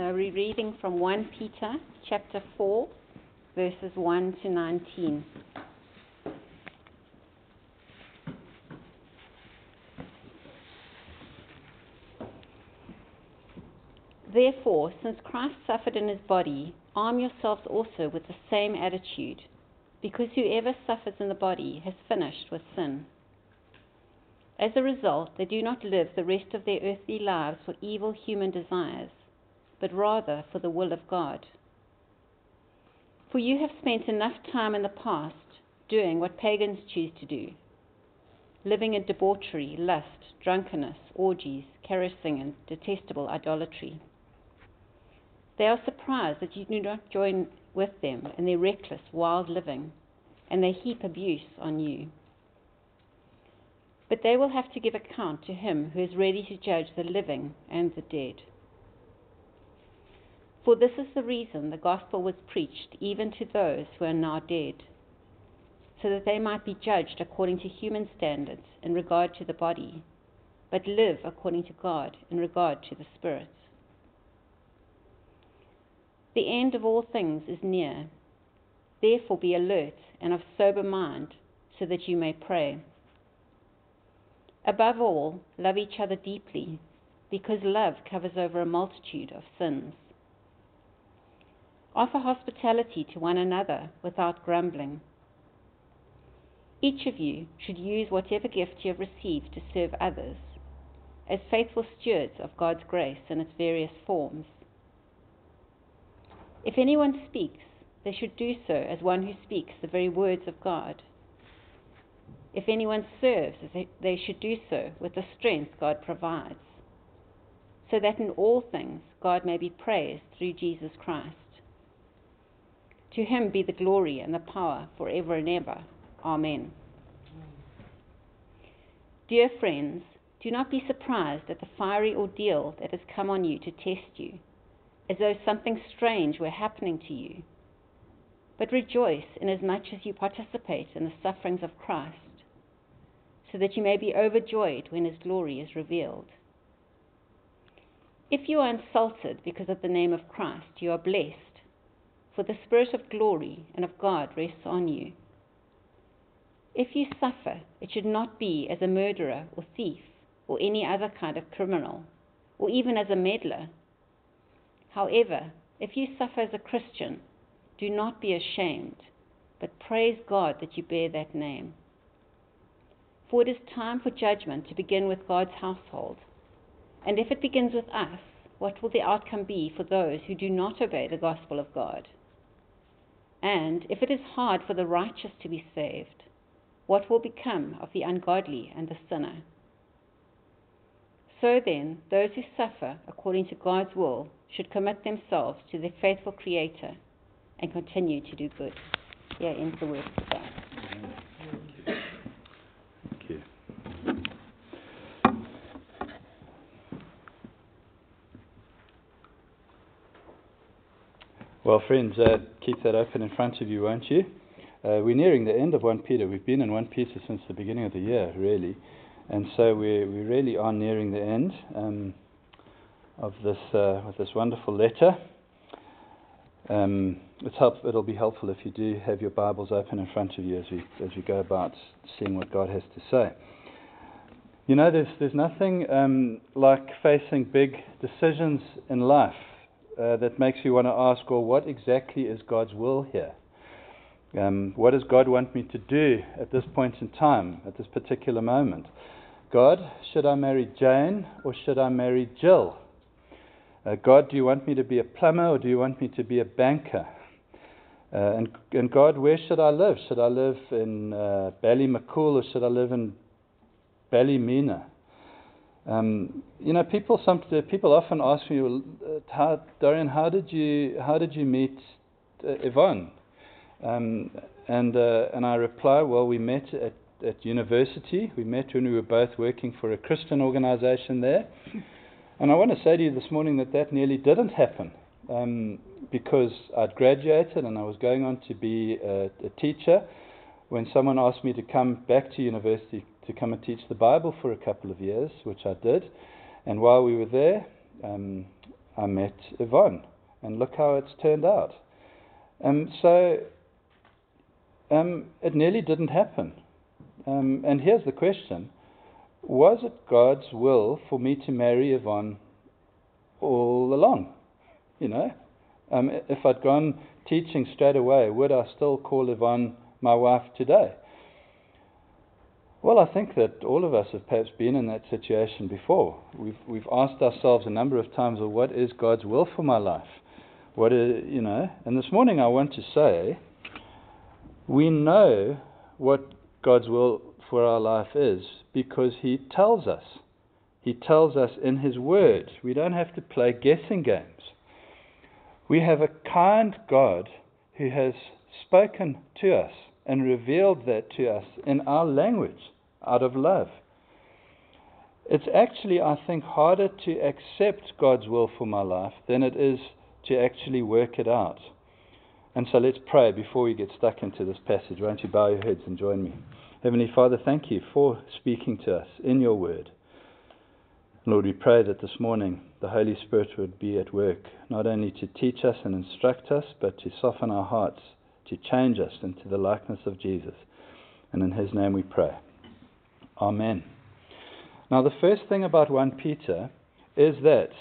We're reading from 1 Peter chapter 4, verses 1 to 19. Therefore, since Christ suffered in his body, arm yourselves also with the same attitude, because whoever suffers in the body has finished with sin. As a result, they do not live the rest of their earthly lives for evil human desires, but rather for the will of God. For you have spent enough time in the past doing what pagans choose to do, living in debauchery, lust, drunkenness, orgies, carousing, and detestable idolatry. They are surprised that you do not join with them in their reckless, wild living, and they heap abuse on you. But they will have to give account to him who is ready to judge the living and the dead. For this is the reason the gospel was preached even to those who are now dead, so that they might be judged according to human standards in regard to the body, but live according to God in regard to the spirit. The end of all things is near. Therefore be alert and of sober mind, so that you may pray. Above all, love each other deeply, because love covers over a multitude of sins. Offer hospitality to one another without grumbling. Each of you should use whatever gift you have received to serve others, as faithful stewards of God's grace in its various forms. If anyone speaks, they should do so as one who speaks the very words of God. If anyone serves, they should do so with the strength God provides, so that in all things God may be praised through Jesus Christ. To him be the glory and the power forever and ever. Amen. Dear friends, do not be surprised at the fiery ordeal that has come on you to test you, as though something strange were happening to you. But rejoice inasmuch as you participate in the sufferings of Christ, so that you may be overjoyed when his glory is revealed. If you are insulted because of the name of Christ, you are blessed, for the Spirit of glory and of God rests on you. If you suffer, it should not be as a murderer or thief or any other kind of criminal, or even as a meddler. However, if you suffer as a Christian, do not be ashamed, but praise God that you bear that name. For it is time for judgment to begin with God's household. And if it begins with us, what will the outcome be for those who do not obey the gospel of God? And if it is hard for the righteous to be saved, what will become of the ungodly and the sinner? So then, those who suffer according to God's will should commit themselves to their faithful Creator and continue to do good. Here ends the word for today. Thank you. Well, friends, keep that open in front of you, won't you? We're nearing the end of 1 Peter. We've been in 1 Peter since the beginning of the year, really. And so we really are nearing the end of this wonderful letter. It'll be helpful if you do have your Bibles open in front of you as we go about seeing what God has to say. You know, there's nothing like facing big decisions in life that makes you want to ask, well, what exactly is God's will here? What does God want me to do at this point in time, at this particular moment? God, should I marry Jane or should I marry Jill? God, do you want me to be a plumber or do you want me to be a banker? And God, where should I live? Should I live in Ballymacool or should I live in Ballymena? You know, people often ask me, Dorian, how did you meet Yvonne? And I reply, well, we met at university. We met when we were both working for a Christian organization there. And I want to say to you this morning that nearly didn't happen because I'd graduated and I was going on to be a teacher when someone asked me to come back to university to come and teach the Bible for a couple of years, which I did. And while we were there, I met Yvonne, and look how it's turned out. It nearly didn't happen. And here's the question. Was it God's will for me to marry Yvonne all along? If I'd gone teaching straight away, would I still call Yvonne my wife today? Well, I think that all of us have perhaps been in that situation before. We've asked ourselves a number of times, well, what is God's will for my life? And this morning I want to say, we know what God's will for our life is because He tells us. He tells us in His Word. We don't have to play guessing games. We have a kind God who has spoken to us and revealed that to us in our language, out of love. It's actually, I think, harder to accept God's will for my life than it is to actually work it out. And so let's pray before we get stuck into this passage. Won't you bow your heads and join me? Heavenly Father, thank you for speaking to us in your word. Lord, we pray that this morning the Holy Spirit would be at work, not only to teach us and instruct us, but to soften our hearts, to change us into the likeness of Jesus. And in His name we pray. Amen. Now the first thing about 1 Peter is that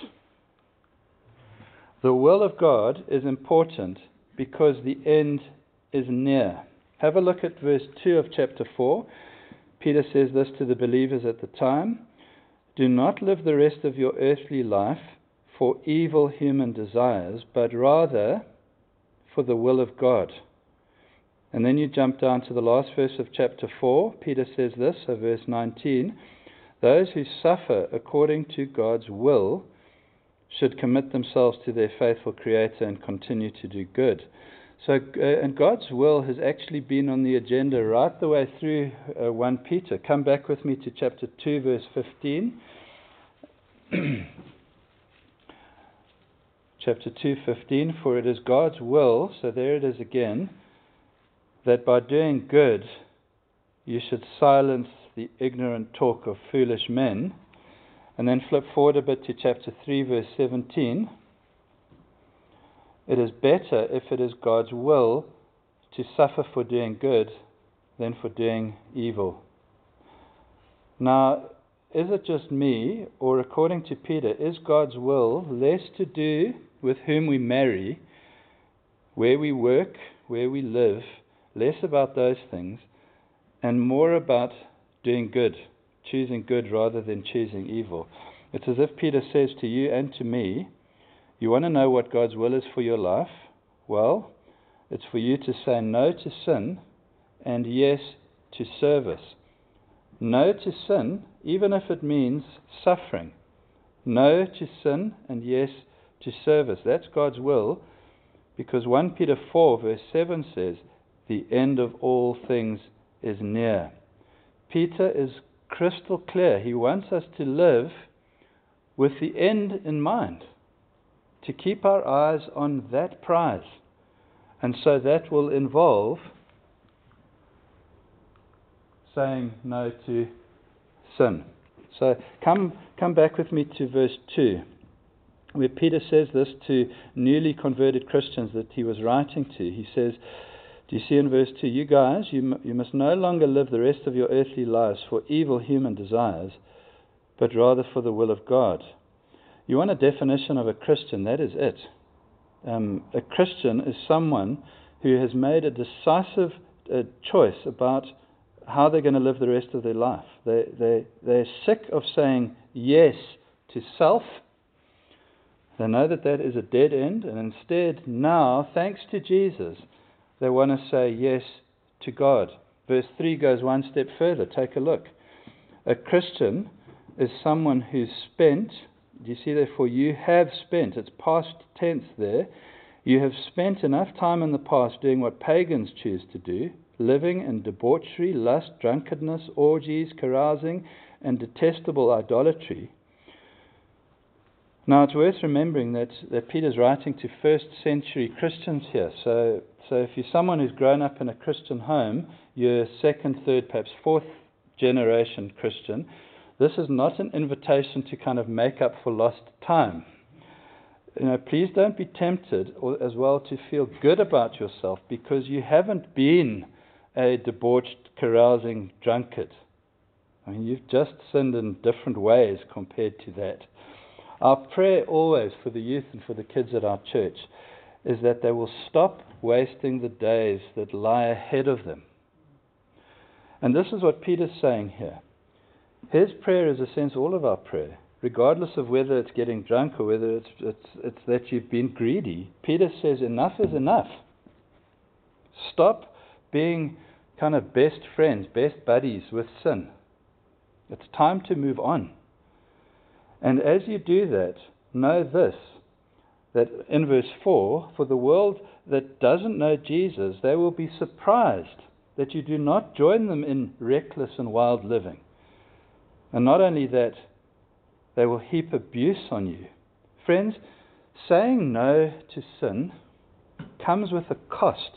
the will of God is important because the end is near. Have a look at verse 2 of chapter 4. Peter says this to the believers at the time. Do not live the rest of your earthly life for evil human desires, but rather for the will of God. And then you jump down to the last verse of chapter 4. Peter says this, verse 19. Those who suffer according to God's will should commit themselves to their faithful Creator and continue to do good. So, and God's will has actually been on the agenda right the way through 1 Peter. Come back with me to chapter 2, verse 15. Chapter 2:15. For it is God's will, so there it is again, that by doing good you should silence the ignorant talk of foolish men. And then flip forward a bit to chapter 3, verse 17. It is better, if it is God's will, to suffer for doing good than for doing evil. Now, is it just me, or according to Peter, is God's will less to do with whom we marry, where we work, where we live, less about those things, and more about doing good, choosing good rather than choosing evil? It's as if Peter says to you and to me, you want to know what God's will is for your life? Well, it's for you to say no to sin and yes to service. No to sin, even if it means suffering. No to sin and yes to service. That's God's will, because 1 Peter 4 verse 7 says, the end of all things is near. Peter is crystal clear. He wants us to live with the end in mind, to keep our eyes on that prize. And so that will involve saying no to sin. So come back with me to verse 2, where Peter says this to newly converted Christians that he was writing to. He says, do you see in verse 2, you guys, you must no longer live the rest of your earthly lives for evil human desires, but rather for the will of God. You want a definition of a Christian, that is it. A Christian is someone who has made a decisive choice about how they're going to live the rest of their life. They're sick of saying yes to self. They know that that is a dead end, and instead now, thanks to Jesus, they want to say yes to God. Verse 3 goes one step further. Take a look. A Christian is someone who's spent, do you see therefore you have spent, it's past tense there, you have spent enough time in the past doing what pagans choose to do, living in debauchery, lust, drunkenness, orgies, carousing, and detestable idolatry. Now it's worth remembering that Peter's writing to first century Christians here. So if you're someone who's grown up in a Christian home, you're second, third, perhaps fourth generation Christian, this is not an invitation to kind of make up for lost time. please don't be tempted as well to feel good about yourself because you haven't been a debauched, carousing drunkard. I mean, you've just sinned in different ways compared to that. Our prayer always for the youth and for the kids at our church is that they will stop wasting the days that lie ahead of them. And this is what Peter's saying here. His prayer is, in a sense, all of our prayer. Regardless of whether it's getting drunk or whether it's that you've been greedy, Peter says enough is enough. Stop being kind of best friends, best buddies with sin. It's time to move on. And as you do that, know this, that in verse 4, for the world that doesn't know Jesus, they will be surprised that you do not join them in reckless and wild living. And not only that, they will heap abuse on you. Friends, saying no to sin comes with a cost.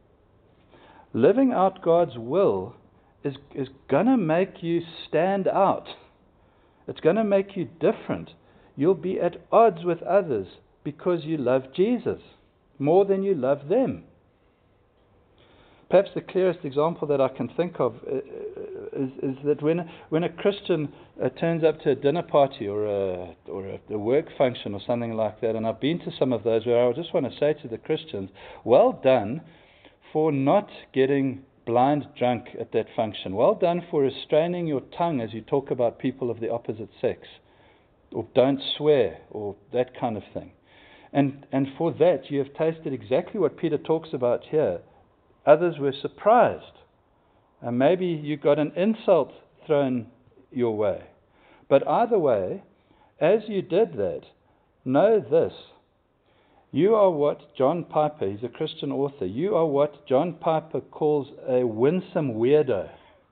Living out God's will is going to make you stand out. It's going to make you different. You'll be at odds with others because you love Jesus more than you love them. Perhaps the clearest example that I can think of is that when a Christian turns up to a dinner party or a work function or something like that, and I've been to some of those where I just want to say to the Christians, well done for not getting blind drunk at that function. Well done for restraining your tongue as you talk about people of the opposite sex, or don't swear, or that kind of thing. And for that you have tasted exactly what Peter talks about here. Others were surprised. And maybe you got an insult thrown your way. But either way, as you did that, know this. You are what John Piper, he's a Christian author, you are what John Piper calls a winsome weirdo.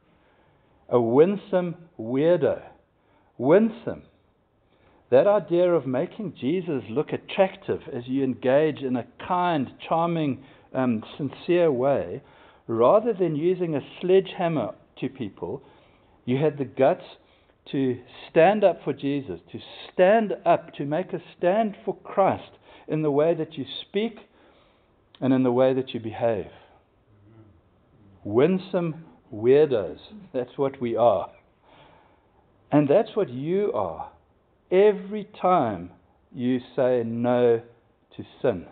A winsome weirdo. Winsome. That idea of making Jesus look attractive as you engage in a kind, charming, sincere way, rather than using a sledgehammer to people, you had the guts to stand up for Jesus, to stand up, to make a stand for Christ in the way that you speak and in the way that you behave. Winsome weirdos. That's what we are. And that's what you are every time you say no to sin.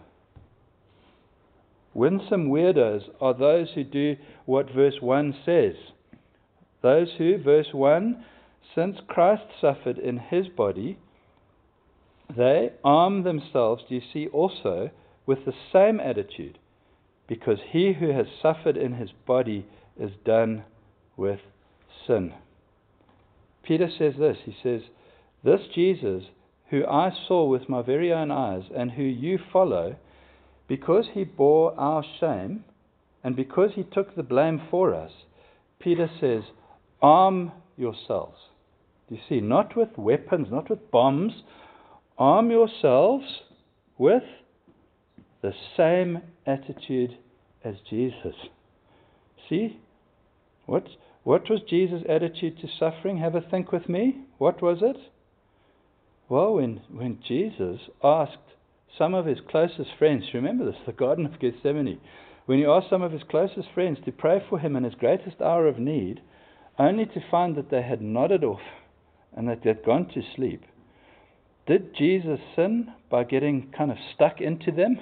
Winsome weirdos are those who do what verse 1 says. Those who, verse 1, since Christ suffered in his body, they arm themselves, do you see, also with the same attitude, because he who has suffered in his body is done with sin. Peter says this, he says, this Jesus, who I saw with my very own eyes and who you follow, because he bore our shame and because he took the blame for us, Peter says, arm yourselves. Do you see, not with weapons, not with bombs, arm yourselves with the same attitude as Jesus. See? What was Jesus' attitude to suffering? Have a think with me. What was it? Well, when Jesus asked some of his closest friends, remember this, the Garden of Gethsemane, when he asked some of his closest friends to pray for him in his greatest hour of need, only to find that they had nodded off and that they had gone to sleep. Did Jesus sin by getting kind of stuck into them?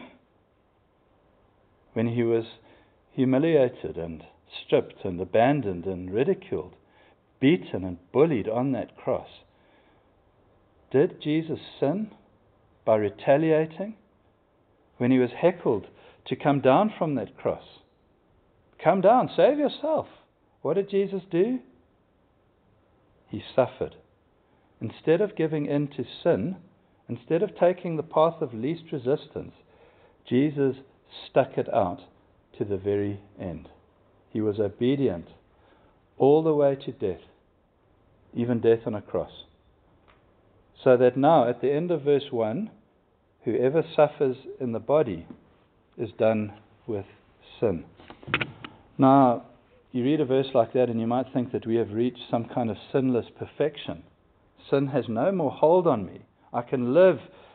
When he was humiliated and stripped and abandoned and ridiculed, beaten and bullied on that cross. Did Jesus sin by retaliating when he was heckled to come down from that cross? Come down, save yourself. What did Jesus do? He suffered. Instead of giving in to sin, instead of taking the path of least resistance, Jesus stuck it out to the very end. He was obedient all the way to death, even death on a cross. So that now, at the end of verse 1, whoever suffers in the body is done with sin. Now, you read a verse like that and you might think that we have reached some kind of sinless perfection. Sin has no more hold on me. I can live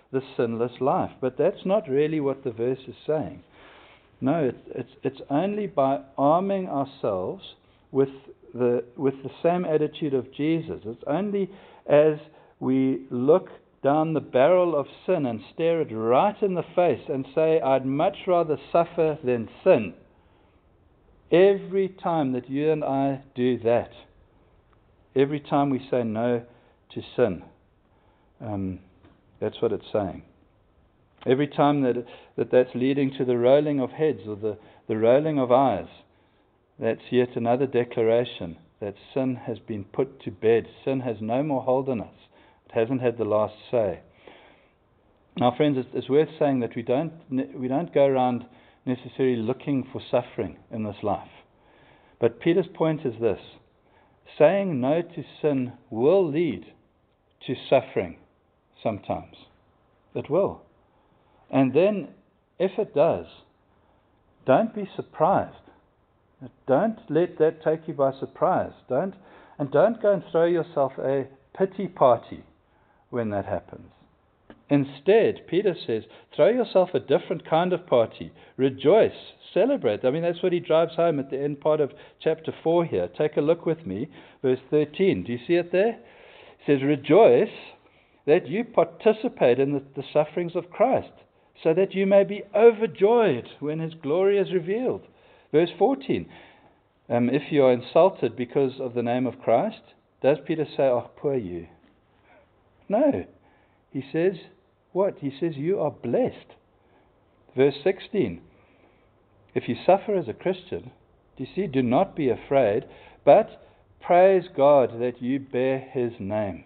the sinless life. But that's not really what the verse is saying. No, it's only by arming ourselves with the same attitude of Jesus. It's only as we look down the barrel of sin and stare it right in the face and say, I'd much rather suffer than sin. Every time that you and I do that, every time we say no to sin, that's what it's saying. Every time that's leading to the rolling of heads or the rolling of eyes, that's yet another declaration that sin has been put to bed. Sin has no more hold on us. It hasn't had the last say. Now, friends, it's worth saying that we don't go around necessarily looking for suffering in this life. But Peter's point is this: saying no to sin will lead to suffering sometimes. It will. And then, if it does, don't be surprised. Don't let that take you by surprise. Don't go and throw yourself a pity party when that happens. Instead, Peter says, throw yourself a different kind of party. Rejoice, celebrate. I mean, that's what he drives home at the end part of chapter 4 here. Take a look with me, verse 13. Do you see it there? He says, rejoice that you participate in the sufferings of Christ, so that you may be overjoyed when his glory is revealed. Verse 14, if you are insulted because of the name of Christ, does Peter say, oh, poor you? No. He says, what? He says, you are blessed. Verse 16, if you suffer as a Christian, do you see, do not be afraid, but praise God that you bear his name.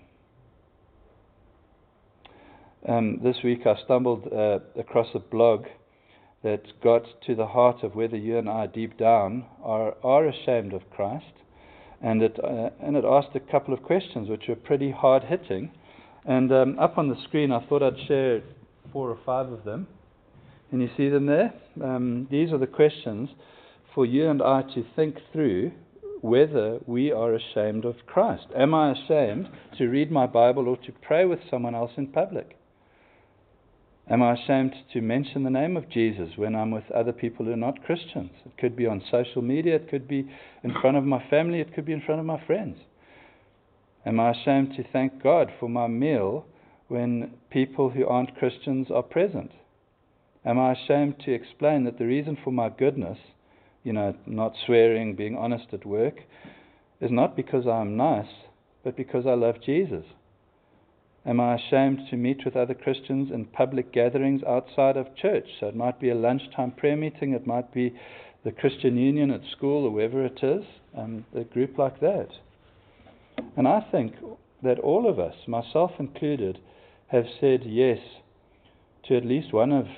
This week I stumbled across a blog that got to the heart of whether you and I deep down are ashamed of Christ, and it asked a couple of questions which were pretty hard hitting, and up on the screen I thought I'd share 4 or 5 of them. Can you see them there? These are the questions for you and I to think through whether we are ashamed of Christ. Am I ashamed to read my Bible or to pray with someone else in public? Am I ashamed to mention the name of Jesus when I'm with other people who are not Christians? It could be on social media, it could be in front of my family, it could be in front of my friends. Am I ashamed to thank God for my meal when people who aren't Christians are present? Am I ashamed to explain that the reason for my goodness, not swearing, being honest at work, is not because I'm nice, but because I love Jesus? Am I ashamed to meet with other Christians in public gatherings outside of church? So it might be a lunchtime prayer meeting, it might be the Christian Union at school or wherever it is, a group like that. And I think that all of us, myself included, have said yes to at least one of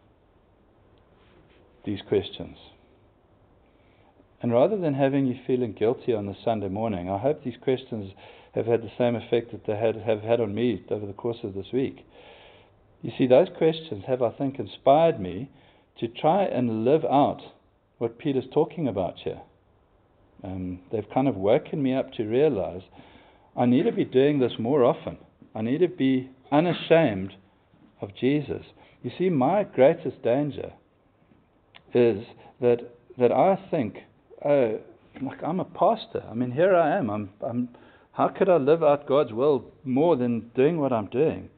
these questions. And rather than having you feeling guilty on the Sunday morning, I hope these questions have had the same effect that they have had on me over the course of this week. You see, those questions have, I think, inspired me to try and live out what Peter's talking about here. They've kind of woken me up to realize I need to be doing this more often. I need to be unashamed of Jesus. You see, my greatest danger is that I think, like I'm a pastor. I mean, here I am. How could I live out God's will more than doing what I'm doing?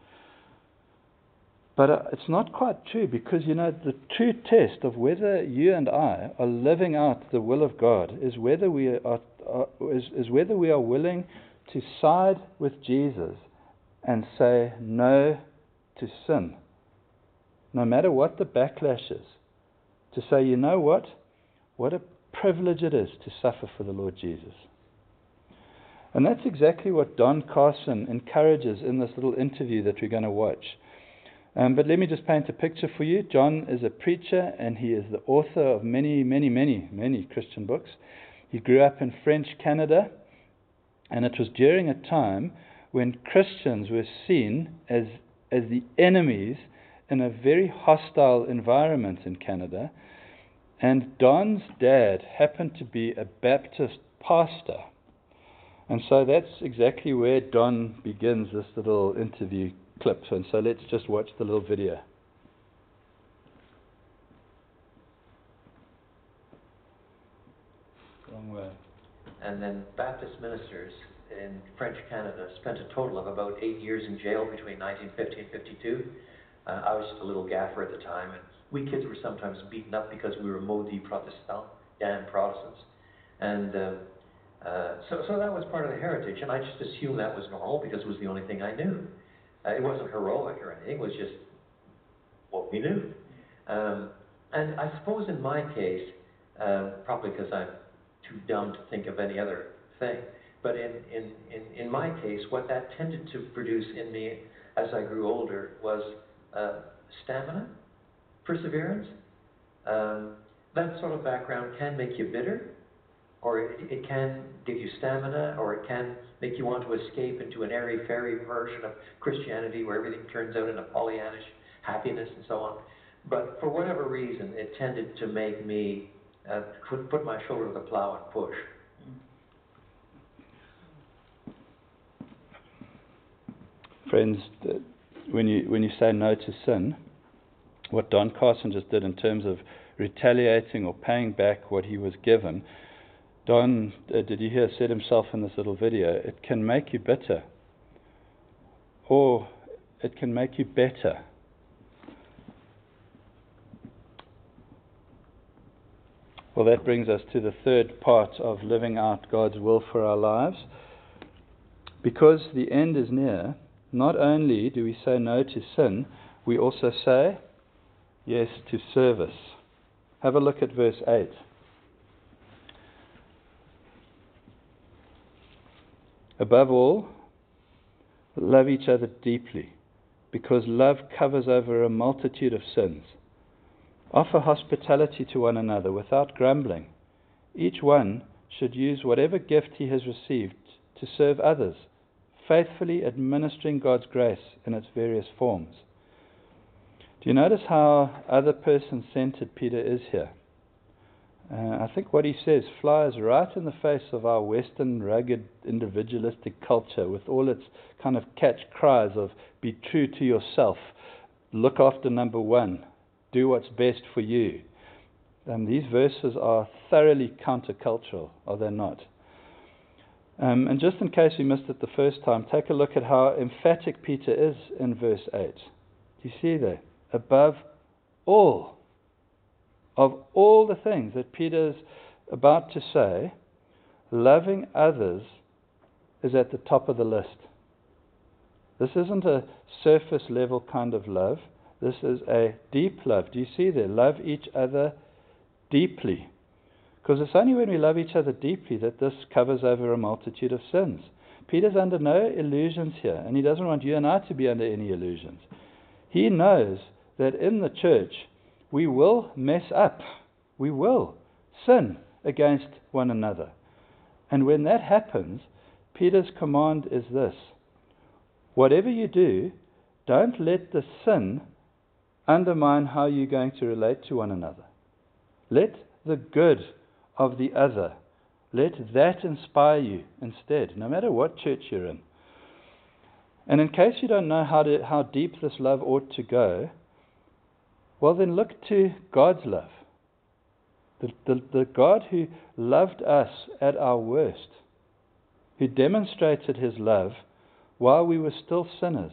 But it's not quite true, because, the true test of whether you and I are living out the will of God is whether we are willing to side with Jesus and say no to sin, no matter what the backlash is. To say, you know what a privilege it is to suffer for the Lord Jesus. And that's exactly what Don Carson encourages in this little interview that we're going to watch. But let me just paint a picture for you. John is a preacher, and he is the author of many, many, many, many Christian books. He grew up in French Canada, and it was during a time when Christians were seen as the enemies in a very hostile environment in Canada. And Don's dad happened to be a Baptist pastor. And so that's exactly where Don begins this little interview clip. And so let's just watch the little video. Wrong way. And then Baptist ministers in French Canada spent a total of about 8 years in jail between 1950 and 52. I was just a little gaffer at the time, and we kids were sometimes beaten up because we were maudits protestants, damn Protestants. And so that was part of the heritage, and I just assumed that was normal because it was the only thing I knew. It wasn't heroic or anything, it was just what we knew. And I suppose in my case, probably because I'm too dumb to think of any other thing, but in my case, what that tended to produce in me as I grew older was stamina, perseverance. That sort of background can make you bitter, or it can give you stamina, or it can make you want to escape into an airy-fairy version of Christianity where everything turns out in a Pollyannish happiness and so on. But for whatever reason, it tended to make me put my shoulder to the plow and push. Friends, when you say no to sin, what Don Carson just did in terms of retaliating or paying back what he was given, Don, did you hear, said himself in this little video, it can make you bitter, or it can make you better. Well, that brings us to the third part of living out God's will for our lives. Because the end is near, not only do we say no to sin, we also say yes to service. Have a look at verse 8. Above all, love each other deeply, because love covers over a multitude of sins. Offer hospitality to one another without grumbling. Each one should use whatever gift he has received to serve others, faithfully administering God's grace in its various forms. Do you notice how other person-centered Peter is here? I think what he says flies right in the face of our Western, rugged, individualistic culture with all its kind of catch cries of be true to yourself, look after number one, do what's best for you. These verses are thoroughly countercultural, are they not? And just in case we missed it the first time, take a look at how emphatic Peter is in verse 8. Do you see there? Above all, of all the things that Peter's about to say, loving others is at the top of the list. This isn't a surface level kind of love. This is a deep love. Do you see there? Love each other deeply. Because it's only when we love each other deeply that this covers over a multitude of sins. Peter's under no illusions here, and he doesn't want you and I to be under any illusions. He knows that in the church we will mess up. We will sin against one another. And when that happens, Peter's command is this: whatever you do, don't let the sin undermine how you're going to relate to one another. Let the good of the other, let that inspire you instead, no matter what church you're in. And in case you don't know how deep this love ought to go, well then look to God's love. The God who loved us at our worst, who demonstrated his love while we were still sinners.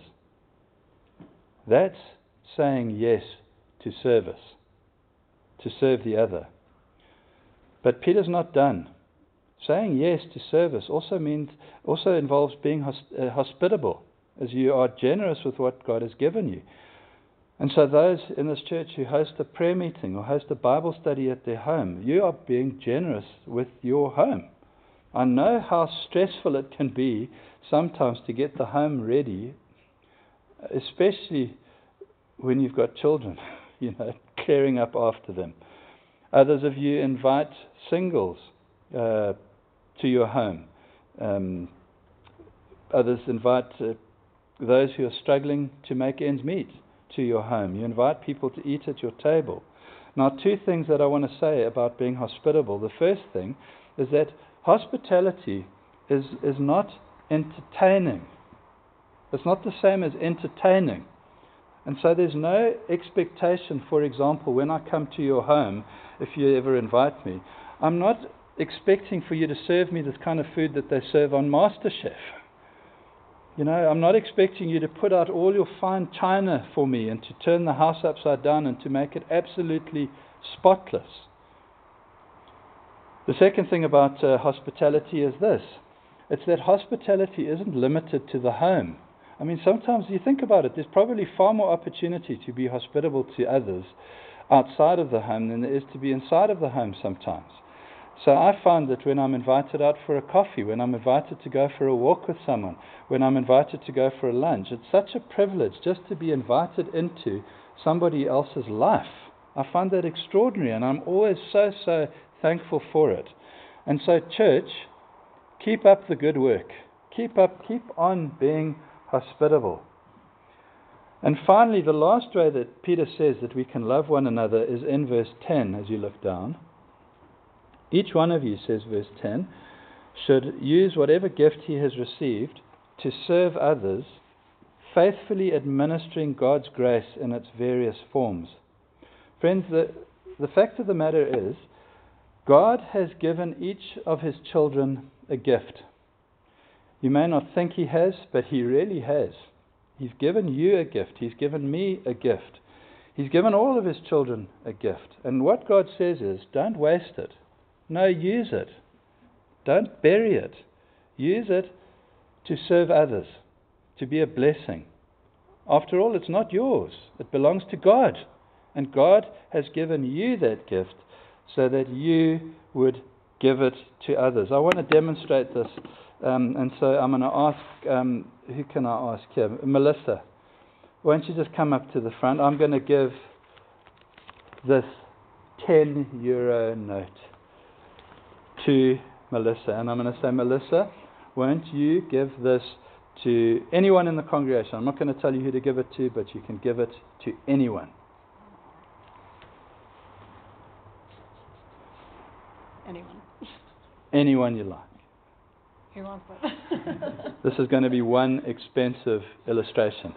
That's saying yes to service, to serve the other. But Peter's not done. Saying yes to service also involves being hospitable, as you are generous with what God has given you. And so those in this church who host a prayer meeting or host a Bible study at their home, you are being generous with your home. I know how stressful it can be sometimes to get the home ready, especially when you've got children, clearing up after them. Others of you invite singles to your home. Others invite those who are struggling to make ends meet to your home. You invite people to eat at your table. Now, two things that I want to say about being hospitable. The first thing is that hospitality is not entertaining. It's not the same as entertaining. And so there's no expectation, for example, when I come to your home, if you ever invite me, I'm not expecting for you to serve me this kind of food that they serve on MasterChef. I'm not expecting you to put out all your fine china for me and to turn the house upside down and to make it absolutely spotless. The second thing about hospitality is this. It's that hospitality isn't limited to the home. I mean, sometimes you think about it, there's probably far more opportunity to be hospitable to others outside of the home than there is to be inside of the home sometimes. So I find that when I'm invited out for a coffee, when I'm invited to go for a walk with someone, when I'm invited to go for a lunch, it's such a privilege just to be invited into somebody else's life. I find that extraordinary, and I'm always so thankful for it. And so, church, keep up the good work. Keep on being hospitable. And finally, the last way that Peter says that we can love one another is in verse 10 as you look down. Each one of you, says verse 10, should use whatever gift he has received to serve others, faithfully administering God's grace in its various forms. Friends, the fact of the matter is, God has given each of his children a gift. You may not think he has, but he really has. He's given you a gift. He's given me a gift. He's given all of his children a gift. And what God says is, don't waste it. No, use it. Don't bury it. Use it to serve others, to be a blessing. After all, it's not yours. It belongs to God. And God has given you that gift so that you would give it to others. I want to demonstrate this. And so I'm going to ask, who can I ask here? Melissa, why don't you just come up to the front? I'm going to give this €10 note to Melissa. And I'm going to say, Melissa, won't you give this to anyone in the congregation? I'm not going to tell you who to give it to, but you can give it to anyone. Anyone. Anyone you like. Who wants it? This is going to be one expensive illustration.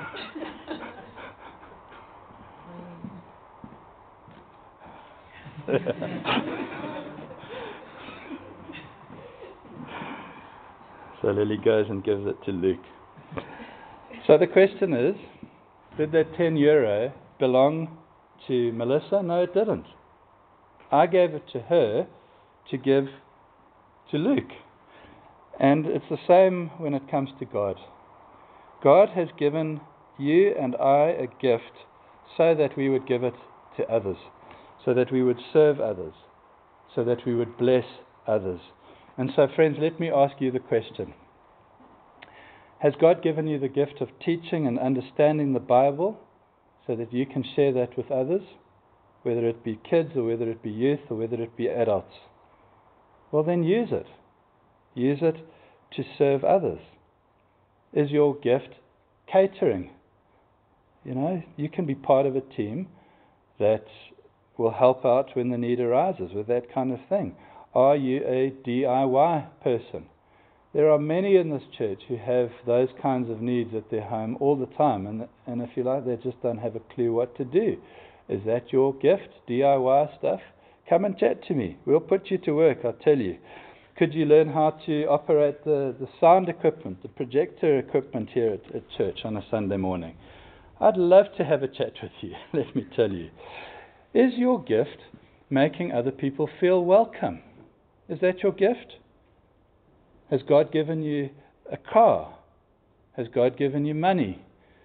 So Lily goes and gives it to Luke. So the question is, did that €10 belong to Melissa? No, it didn't. I gave it to her to give to Luke. And it's the same when it comes to God. God has given you and I a gift so that we would give it to others, so that we would serve others, so that we would bless others. And so, friends, let me ask you the question. Has God given you the gift of teaching and understanding the Bible so that you can share that with others, whether it be kids or whether it be youth or whether it be adults? Well, then use it. Use it to serve others. Is your gift catering? You can be part of a team that will help out when the need arises with that kind of thing. Are you a DIY person? There are many in this church who have those kinds of needs at their home all the time, and if you like, they just don't have a clue what to do. Is that your gift, DIY stuff? Come and chat to me. We'll put you to work, I'll tell you. Could you learn how to operate the sound equipment, the projector equipment here at church on a Sunday morning? I'd love to have a chat with you, let me tell you. Is your gift making other people feel welcome? Is that your gift? Has God given you a car? Has God given you money?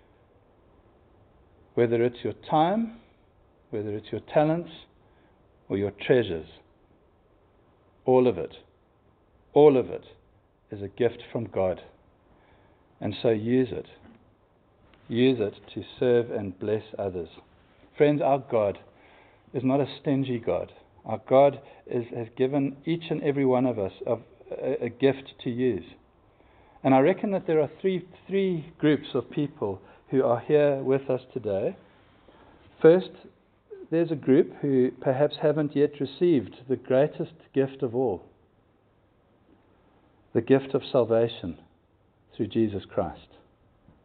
Whether it's your time, whether it's your talents, or your treasures, all of it is a gift from God. And so use it. Use it to serve and bless others. Friends, our God is not a stingy God. Our God has given each and every one of us a gift to use. And I reckon that there are three groups of people who are here with us today. First, there's a group who perhaps haven't yet received the greatest gift of all, the gift of salvation through Jesus Christ.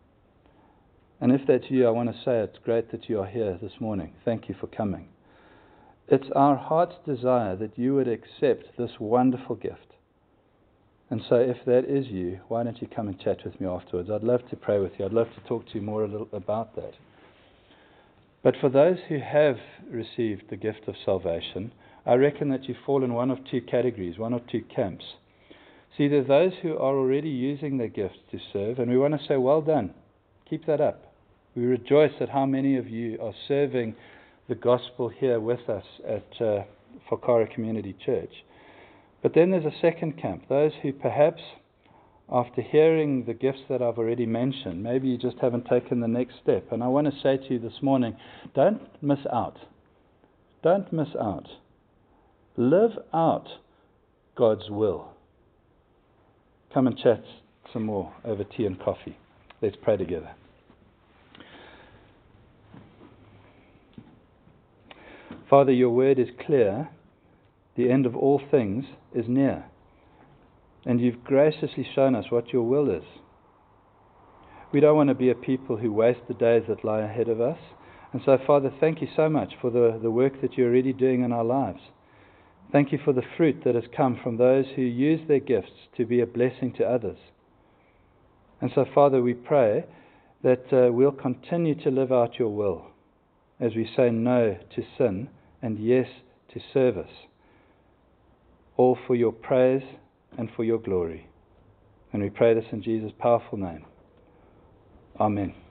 And if that's you, I want to say it's great that you are here this morning. Thank you for coming. It's our heart's desire that you would accept this wonderful gift. And so if that is you, why don't you come and chat with me afterwards? I'd love to pray with you. I'd love to talk to you more a little about that. But for those who have received the gift of salvation, I reckon that you fall in one of two categories, one or two camps. See, there are those who are already using their gifts to serve, and we want to say, well done. Keep that up. We rejoice at how many of you are serving the gospel here with us at Whakaara Community Church. But then there's a second camp, those who perhaps, after hearing the gifts that I've already mentioned, maybe you just haven't taken the next step. And I want to say to you this morning, don't miss out. Don't miss out. Live out God's will. Come and chat some more over tea and coffee. Let's pray together. Father, your word is clear. The end of all things is near. And you've graciously shown us what your will is. We don't want to be a people who waste the days that lie ahead of us. And so, Father, thank you so much for the work that you're already doing in our lives. Thank you for the fruit that has come from those who use their gifts to be a blessing to others. And so, Father, we pray that we'll continue to live out your will as we say no to sin and yes to service, all for your praise and for your glory. And we pray this in Jesus' powerful name. Amen.